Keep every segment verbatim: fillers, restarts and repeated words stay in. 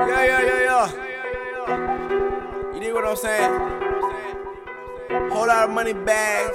Yeah, yeah, yeah, yeah. You dig what I'm saying? Whole lot of money bags.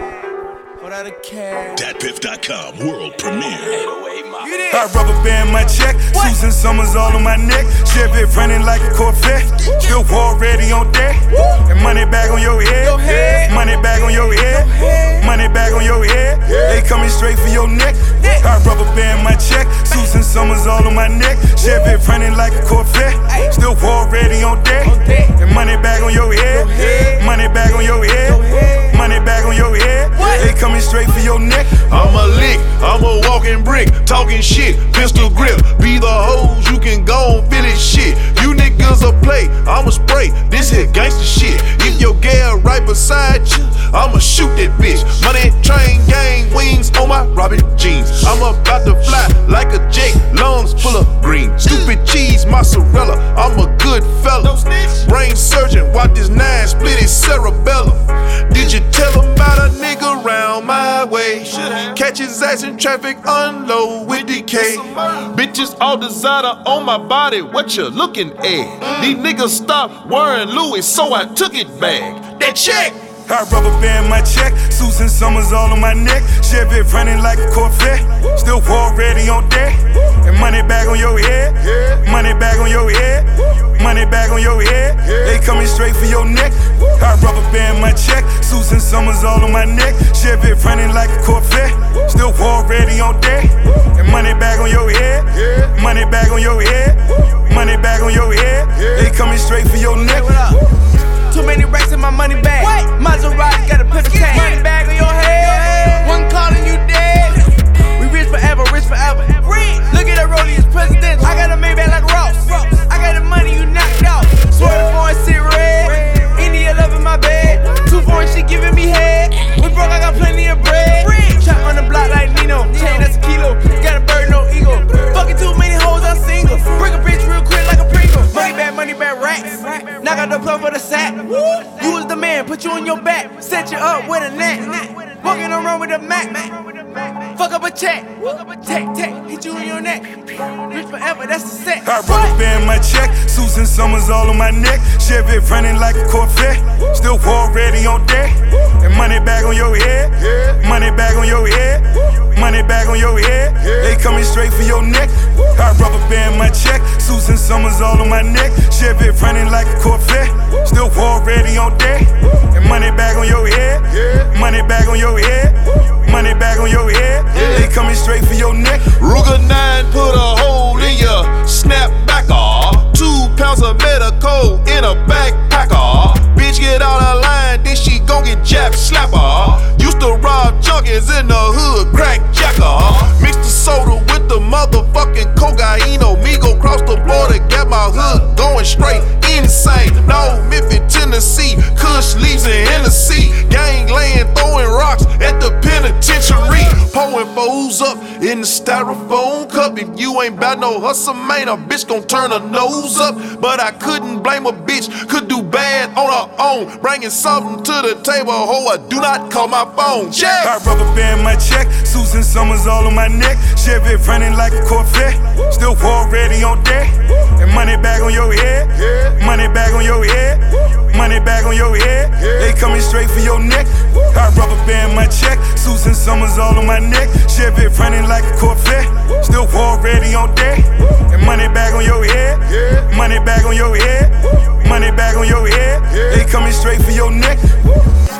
Whole lot of cash. Dat Piff dot com world premiere. Hot rubber band my check, Susan Summers all on my neck. Chevy running like a Corvette, still war ready on deck. And money bag on your head, money bag on your head, money bag on your head. They coming straight for your neck. Hot rubber band my check, Susan Summers all on my neck. Chevy running like a Corvette, still war ready on deck. And money bag on your head, money bag on your head, money bag on your head. They coming straight for your neck. I'm a lick, I'm a walking brick, talking shit, pistol grip. Be the hoes, you can go and feel it shit. You niggas a play, I'ma spray, this here gangsta shit. If your gal right beside you, I'ma shoot that bitch. Money train gang, wings on my Robin jeans. I'm about to fly like a Jake, lungs full of green. Stupid cheese, mozzarella, I'm a good fella. Brain surgeon, watch this nine split his cerebellum. Did you tell him about a nigga round my way? Catch his ass in traffic, unload with D K. Bitches all designer on my body, what you looking at? These niggas stopped wearing Louis, so I took it back. That check! Hot rubber band my check, Susan Summers all on my neck. Chevy running like a Corvette, still war ready on deck. And money bag on your head, money bag on your head, money bag on your head. They coming straight for your neck. Hot rubber band my check, Susan Summers all on my neck. Chevy running like a Corvette, still war ready on deck. And money bag on your head, money bag on your head, money bag on your head. They coming straight for your neck. Too many racks in my money bag. Maserati got a pistol tag. Money bag on your head. One calling you dead. We rich forever, rich forever. Look at that rollie, it's presidential. I got a Maybach like Ross. I got the money, you knocked out. Swear the phone, sit red. India loving my bed. Two foreign, she giving me head. We broke, I got plenty of bread. Chop on the block like Nino. Chain, that's a kilo. Got a bird, no ego. Fucking too many hoes, I'm single. Break a bitch real quick like a Pringle. Money bag, money bag, racks. Knock out the plug for the sack. You was the man, put you on your back. Set you up with a net. Walking around with a Mac. Fuck up a check. Tech, tech, hit you in your neck. Rich forever, that's the set. Hot rubber band my check, Susan Summers all on my neck. Chevy running like a Corvette, still war ready on deck. And money bag on your head, money bag on your head, money bag on your head. They coming straight for your neck. Hot rubber band my check, Susan Summers all on my neck. Chevy running like a Corvette, still war ready on deck. And money bag on your head, money bag on your head, money bag on your head. They coming straight for your neck. Ruger nine put a hole in your snapbacker. Two pounds of medical in a backpacker. Bitch get out of line, then she gon' get jabbed, slapper. Used to rob junkies in the hood, crack jacker. Mix the soda with the motherfucking cocaino. Me go cross the border, get my hood going straight insane. No, Memphis, Tennessee, Kush leaves in Hennessy. Gang laying, throwing rocks at the penitentiary. Pouring foes up in the styrofoam cup. If you ain't bout no hustle, man, a bitch gon' turn her nose up. But I couldn't blame a bitch, could do bad on her own. Bringing something to the table, ho, I do not call my phone. Check. Hot rubber band my check, Susan Summers all on my neck. Chevy running like a Corvette, still war ready on deck. And money bag on your head, money bag on your head, money bag on your head. They coming straight for your neck. Hot rubber band my check, Susan Summers all on my neck. Chevy running like a Corvette, still war ready on deck. And money bag on your head, money bag on your head, money bag on your head. They coming straight for your neck.